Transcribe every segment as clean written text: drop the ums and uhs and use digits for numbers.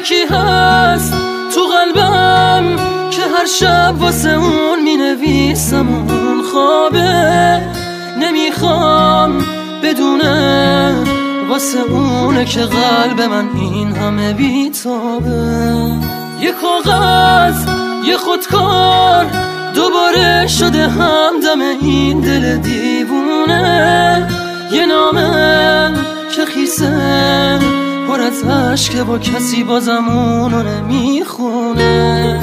یکی هست تو قلبم که هر شب واسه اون می نویسم اون خوابه، نمیخوام بدونه واسه اونه که قلب من این همه بیتابه. یه کاغذ یه خودکار دوباره شده همدم این دل دیوونه، یه نامه که خیسه پر از عشق با کسی بازم اونو نمیخونه.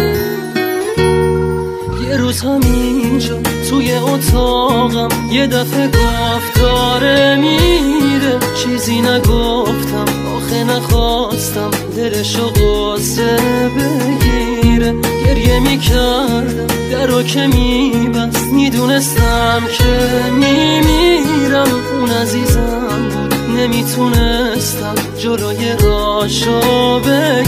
یه روز همینجا توی اتاقم یه دفعه گفت داره میره، چیزی نگفتم آخه نخواستم دلشو قصه بگیره. گریه میکردم درو که میبست، میدونستم که میمیرم. اون عزیزم بود نمیتونستم جلوی راشو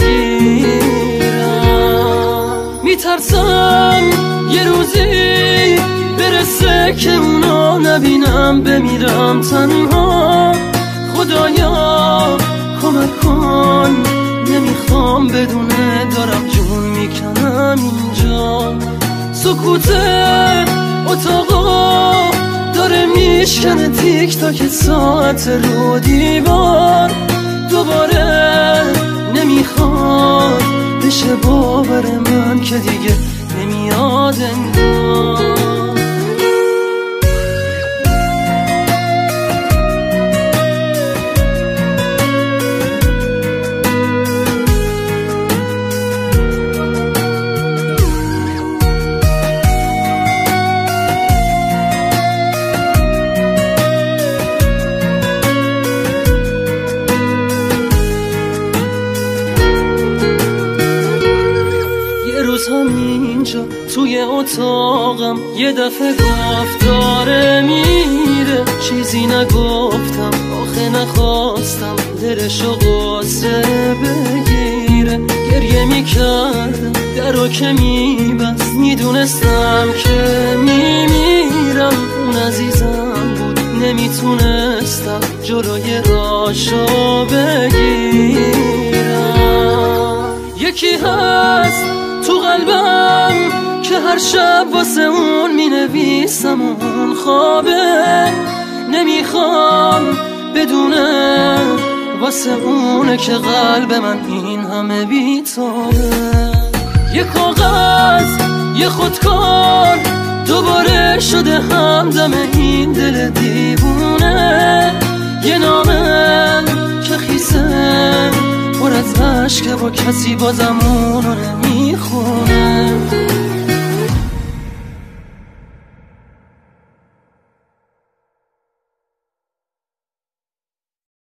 بگیرم. میترسم یه روزی برسه که اونو نبینم، بمیرم تنها. خدایا کمک کن، نمیخوام بدونه دارم جون میکنم اینجا. سکوت اتاقا داره میشکنه تیک تاک ساعت رو دیوار. دوباره نمیخواد بشه باور من که دیگه نمیاد انگار. همینجا توی اتاقم یه دفعه گفت داره میره، چیزی نگفتم آخه نخواستم دلشو قصه بگیره. گریه میکردم درو که میبست، میدونستم که میمیرم. اون عزیزم بود نمیتونستم جلوی راشو بگیرم. یکی هست تو قلبم که هر شب واسه اون می نویسم اون خوابه، نمیخوام بدونه واسه اونه که قلب من این همه بیتابه. یه کاغذ یه خودکار دوباره شده همدم این دل دیوونه، یه نامه که خیسه پر از عشق با کسی بازم اونو نمیخونه.